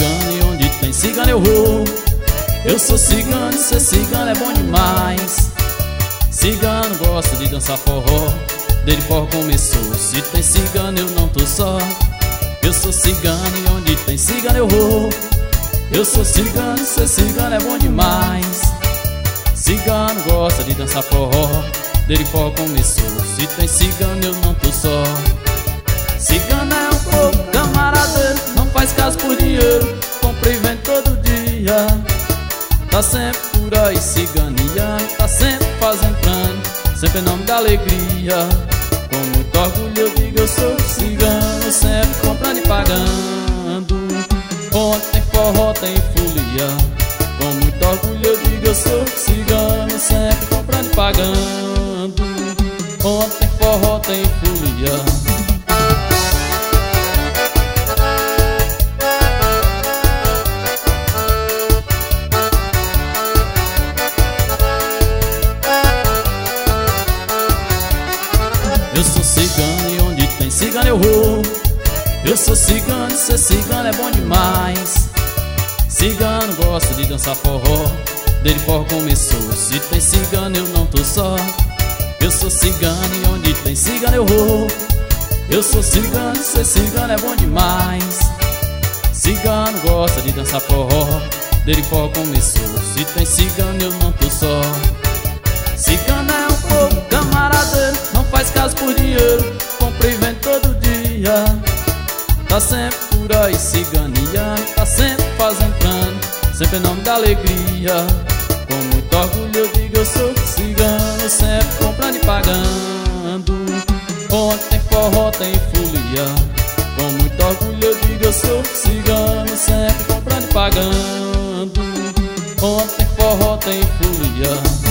cigano e onde tem cigano eu vou. Eu sou cigano e ser cigano é bom demais. Cigano gosta de dançar forró, dele forró começou. Se tem cigano eu não tô só. Eu sou cigano e onde tem cigano eu vou. Eu sou cigano e ser cigano é bom demais. Cigano gosta de dançar forró, dele forró começou. Se tem cigano eu não tô só. Cigano é um povo camaradeiro, não faz caso por dinheiro, compra e vende todo dia. Tá sempre por aí ciganiano, tá sempre fazendo plano, sempre em nome da alegria. Com muito orgulho eu digo eu sou cigano, sempre comprando e pagando. Onde tem forró tem folia. Com muito orgulho eu digo eu sou cigano, sempre comprando e pagando. Onde tem forró tem folia. Eu sou cigano e onde tem cigano eu vou. Eu sou cigano e ser cigano é bom demais. Cigano gosta de dançar forró, dele forró começou. Se tem cigano eu não tô só. Eu sou cigano e onde tem cigano eu vou. Eu sou cigano e ser cigano é bom demais. Cigano gosta de dançar forró, dele forró começou. Se tem cigano eu não tô só. Cigano é um povo camaradeiro, não faz caso por dinheiro, compra e vende todo dia. Tá sempre por aí ciganiano, tá sempre fazendo plano, sempre em nome da alegria. Com muito orgulho eu digo eu sou cigano, sempre comprando e pagando. Onde tem forró tem folia. Com muito orgulho eu digo eu sou cigano, sempre comprando e pagando. Onde tem forró tem folia.